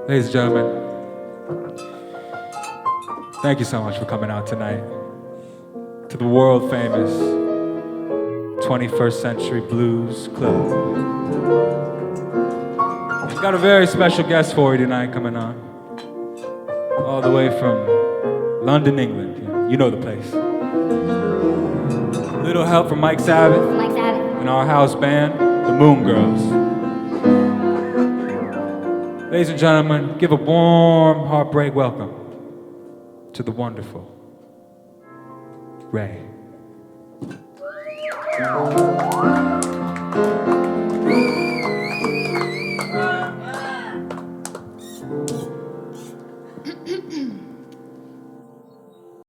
Ladies and gentlemen, thank you so much for coming out tonight to the world famous 21st Century Blues Club. We've got a very special guest for you tonight coming on, all the way from London, England. You know the place. A little help from Mike Sabbath and our house band, the Moon Girls. Ladies and gentlemen, give a warm heartbreak welcome to the wonderful Ray.